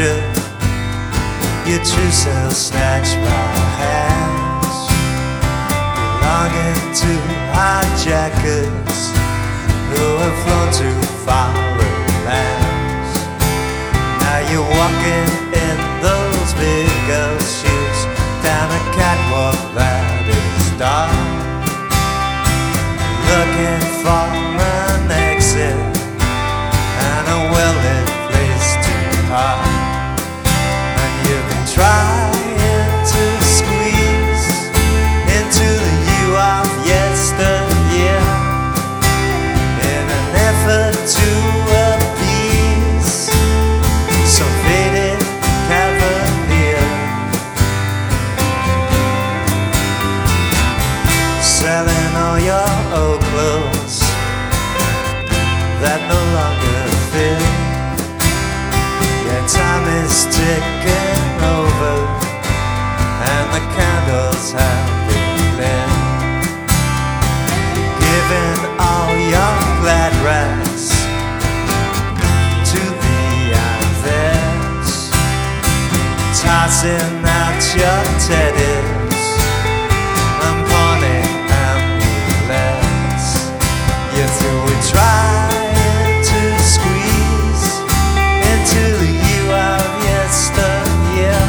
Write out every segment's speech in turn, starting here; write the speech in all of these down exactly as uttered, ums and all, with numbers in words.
picture your true self snatched by hands, belonging to hijackers who have flown to foreign lands. Now you're walking in those big girl shoes down a catwalk that is dark, looking for an exit and a well-lit place to park. And you've been trying to squeeze into the you of yesteryear in an effort to appease some faded cavalier, selling all your old clothes that no longer fit. Yeah, time is ticking over and the candles have been lit. Giving all your glad rags to the others, tossing out your teddies and pawning amulets. You threw a trying to squeeze into the you of yesteryear,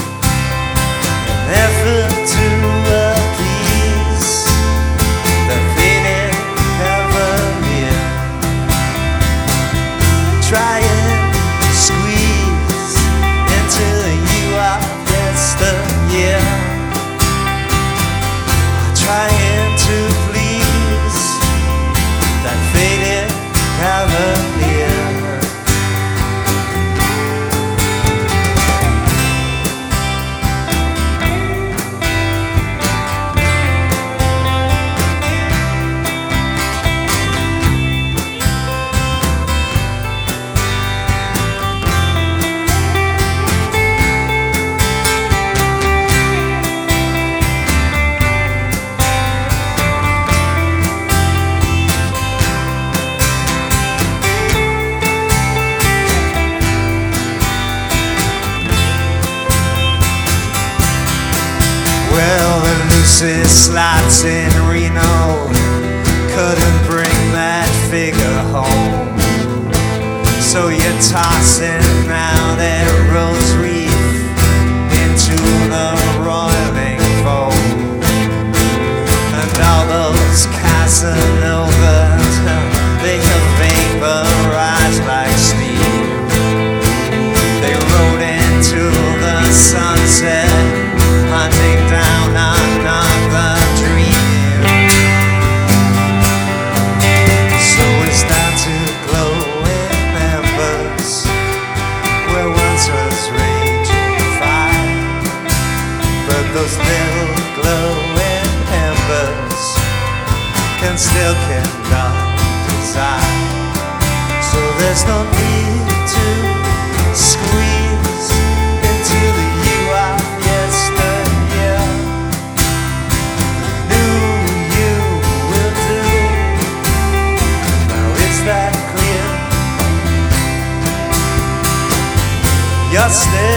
an effort to appease the faded cavalier, trying to squeeze into the you of yesteryear, trying to please that faded cavalier. Well, the loosest slots in Reno couldn't bring that figure home, so you're tossing out that rose wreath into the roiling foam, and all those Casanovas, they have vaporized like steam. They rode into the sunset, hunting down another dream. So it's down to glowing embers where once was raging fire, but those little glowing embers can still kindle desire. So there's no need to squeeze into the you of yesteryear. The new you will do. Now is that clear? You're still